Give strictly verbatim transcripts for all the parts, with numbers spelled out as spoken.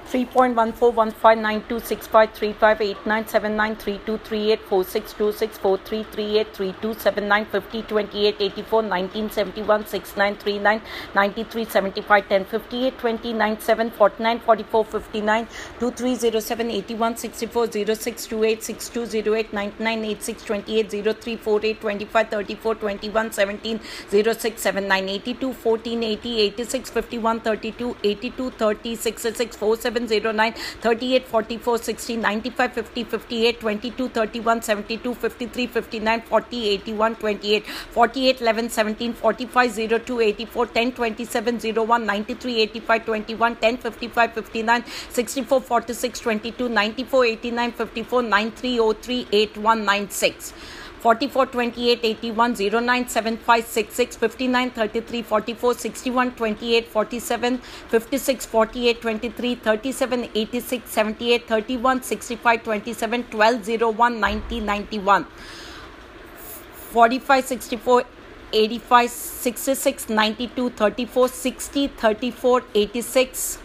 three point one four one five nine two six five three five eight nine seven nine three two three eight four six two six four three three eight three two seven nine fifty twenty-eight eighty-four nineteen seventy-one six nine three nine ninety-three seventy-five ten fifty-eight twenty ninety-seven forty-nine forty-four fifty-nine two three zero seven eighty-one sixty-four zero six two eight six two zero eight ninety-nine eighty-six twenty-eight zero three forty-eight twenty-five thirty-four twenty-one seventeen zero six seventy-nine eighty-two fourteen eighty eighty-six fifty-one thirty-two eighty-two thirty sixty-six forty-seven zero nine thirty-eight forty-four sixty ninety-five fifty fifty-eight twenty-two thirty-one seventy-two fifty-three fifty-nine forty eighty-one twenty-eight forty-eight eleven seventeen forty-five zero two eighty-four ten twenty-seven zero one ninety-three eighty-five twenty-one ten fifty-five fifty-nine sixty-four forty-six twenty-two ninety-four eighty-nine fifty-four ninety-three oh three eighty-one ninety-six forty-four twenty-eight eighty-one zero nine seven five sixty-six fifty-nine thirty-three forty-four sixty-one twenty-eight forty-seven fifty-six forty-eight twenty-three thirty-seven eighty-six seventy-eight thirty-one sixty-five twenty-seven twelve zero one ninety ninety-one forty-five sixty-four eighty-five sixty-six ninety-two thirty-four sixty thirty-four eighty-six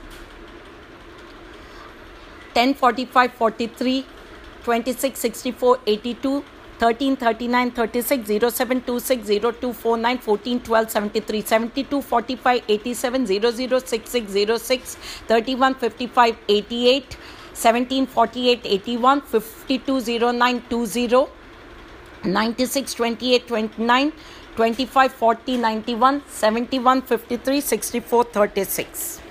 ten forty-five forty-three twenty-six sixty-four eighty-two thirteen thirty-nine thirty-six zero seven twenty-six zero two forty-nine fourteen twelve seventy-three seventy-two forty-five eighty-seven zero zero sixty-six zero six thirty-one fifty-five eighty-eight seventeen forty-eight eighty-one fifty-two zero nine twenty ninety-six twenty-eight twenty-nine twenty-five forty ninety-one seventy-one fifty-three sixty-four thirty-six